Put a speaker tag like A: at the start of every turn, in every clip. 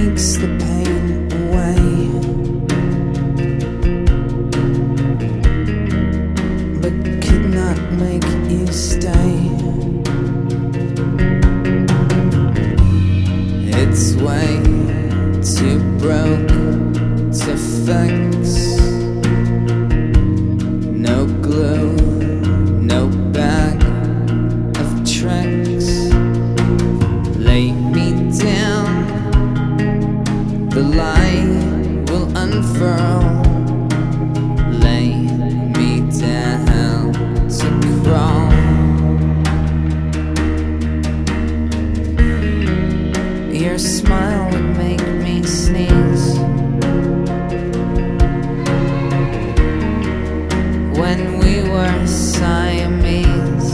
A: takes the pain away, but could not make you stay. It's way too broke to fix. No glue, no bag of tricks. Lay me down, the light will unfurl. Lay me down to crawl. Your smile would make me sneeze when we were Siamese.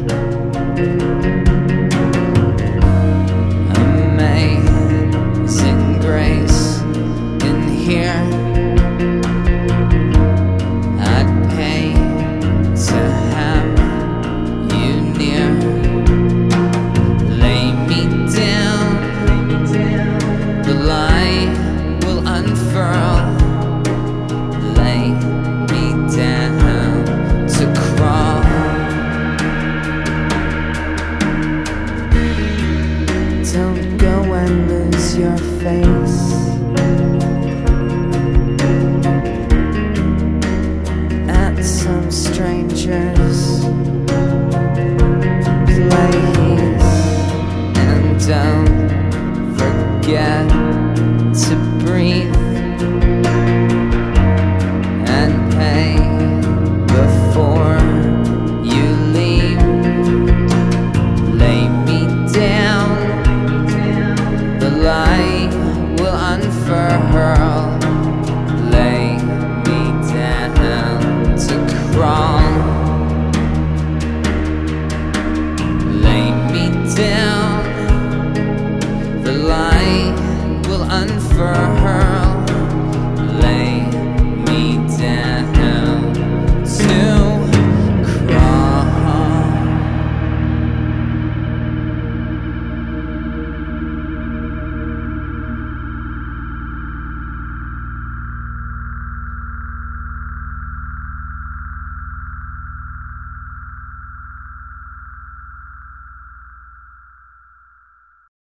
A: Amazing grace in here. I'd pay to have you near. Lay me down, the light will unfurl. Lay me down to crawl. Don't go and lose your face at some stranger's place. And don't forget to breathe.